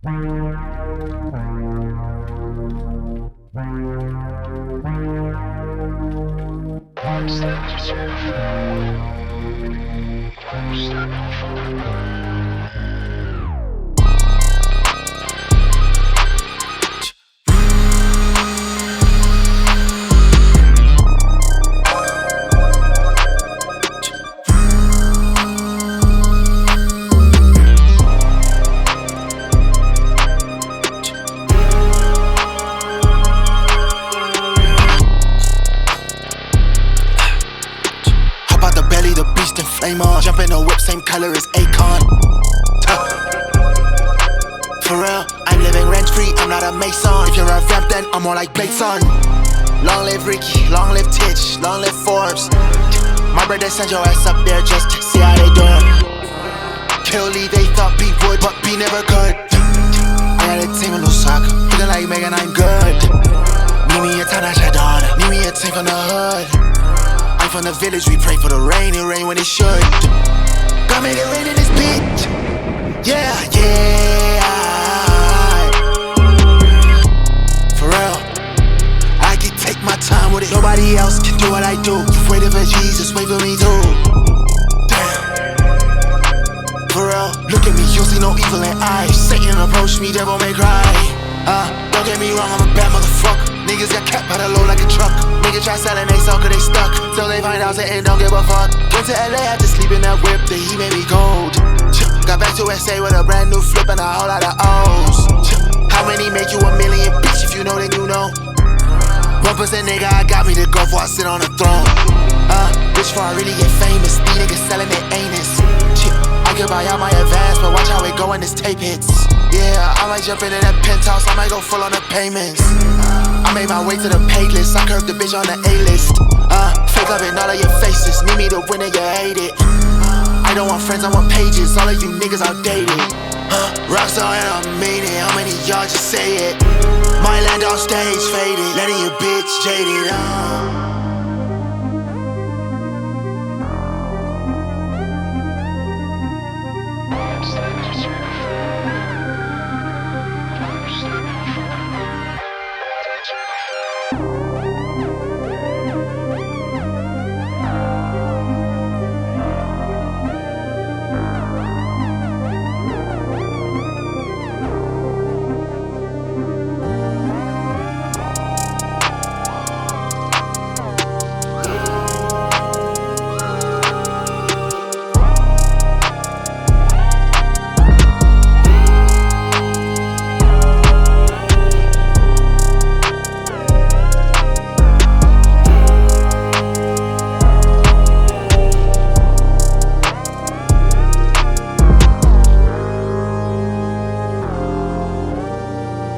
The beast and flame on. Jump in the whip, same color as Akon. For real, I'm living rent free, I'm not a Mason. If you're a vamp, then I'm more like Blason. Long live Ricky, long live Titch, long live Forbes. My brother send your ass up there just to see how they doing. Kill Lee, they thought B would, but B never could. I got a team in Lusaka, looking like Megan, I'm good. Need me a Tanasha daughter, need me a team from the hood. From the village, we pray for the rain, it rain when it should. God made it rain in this bitch. Yeah, yeah. For real, I can take my time with it. Nobody else can do what I do. You waited for Jesus, wait for me too. Damn. For real, look at me, you see no evil in eyes. Satan approach me, devil may cry. Don't get me wrong, I'm a bad motherfucker. Niggas got capped by the low like a truck. Niggas try selling they soul cause they stuck. Till they find out Satan don't give a fuck. Went to LA, had to sleep in that whip, the heat made me cold. Got back to SA with a brand new flip and a whole lot of O's. How many make you a million, bitch? If you know, then you know. 1% nigga, I got me to go before I sit on the throne. Bitch, before I really get famous, these niggas selling their anus. I can buy out my advance, but watch how it go when this tape hits. Yeah, I might jump into that penthouse, I might go full on the payments. I made my way to the pay list, I curved the bitch on the A-list. Fake up in all of your faces, need me to win and you hate it. I don't want friends, I want pages, all of you niggas outdated. Rockstar and I made it, how many y'all just say it? My land on stage faded, letting your bitch jaded.